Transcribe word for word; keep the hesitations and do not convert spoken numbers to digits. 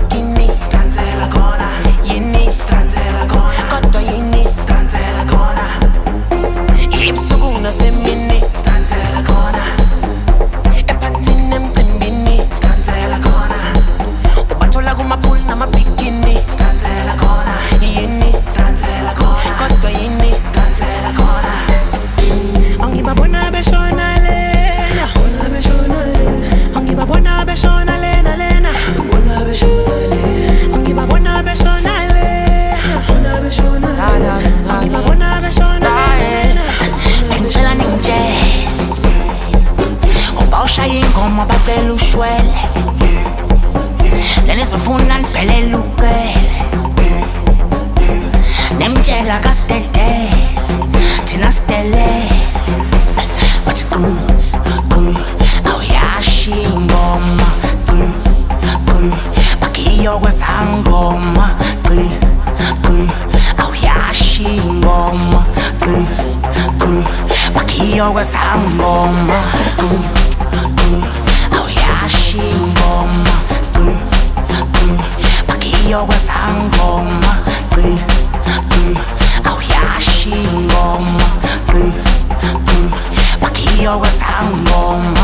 bikini stanzela kona yini stanzela kona kodwa yini stanzela kona ibusuku nasemini stanzela kona ephathini emcimbini stanzela kona ubathola kumapool namabikini stanzela kona yini stanzela kona kodwa yini stanzela kona angibabona beshona lena angibabona beshona lena lena angibabona beshona lena angibabona beshona lena bengicela ninje uba ushaya ingoma bacela ushwele lena izofuna niphelele ucele nemtshela kasitete thina sitele bathi qu qu awuyashi ingoma qu qu bakiyo kwesangoma qu qu awuyashi ingoma qu qu bakiyo kwesangoma qu qu awuyashi ingoma qu qu bakiyo kwesangoma qu qu awuyashi ingoma qu qu bakiyo kwesangoma